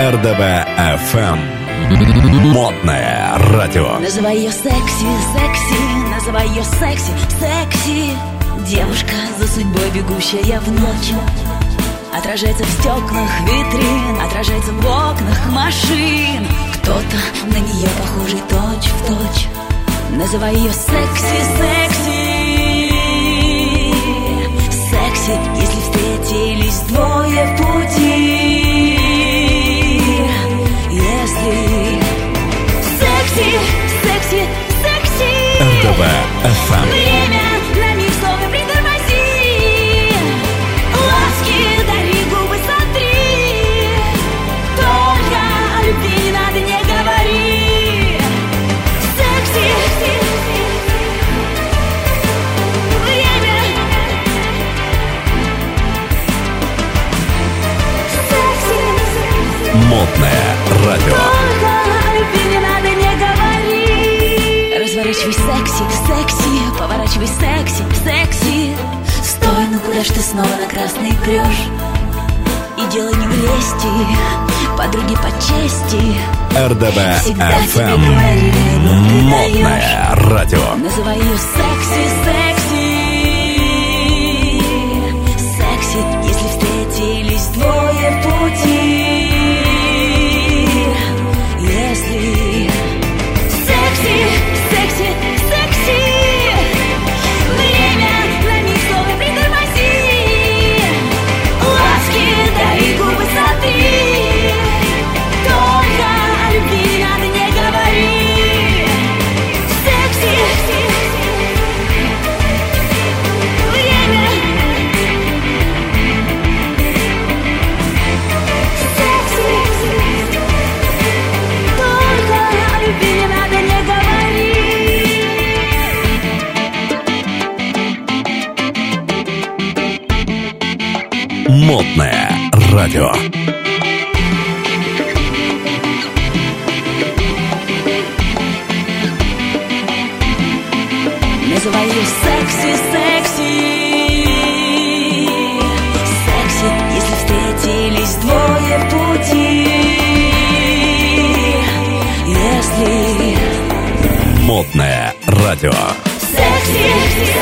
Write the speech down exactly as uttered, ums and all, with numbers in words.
эр дэ бэ эф эм. Модное радио. Называй ее секси, секси, называй ее секси, секси. Девушка, за судьбой бегущая в ночь, отражается в стеклах витрин, отражается в окнах машин. Кто-то на нее похожий точь в точь. Называй ее секси, секси, секси, если встретились двое в пути. Если секси, секси, секси, эр дэ бэ эф эм. время на миг словно притормози. Ласки дари, губы сотри. Только о любви не надо, не говори. Секси, время. Секси. Модное радио. Только о любви не надо, не говори. Разворачивай секси, секси, поворачивай секси, секси. Стой, ну куда ж ты снова на красный прешь? И дело не в лести, подруги по чести. эр дэ бэ Всегда эф тебе эм. говорили, но ты Модное даешь. радио. Называй ее секси, секси, секси, если встретились двое в пути. Если секси, секси, секси, время на миг словно притормози. Ласки дари, губы сотри. Только о любви не надо, не говори. Секси, время. Секси, только о любви не надо, не говори. Модное радио. Называй ее секси, секси, секси, если встретились двое в пути. Если Модное радио. секси,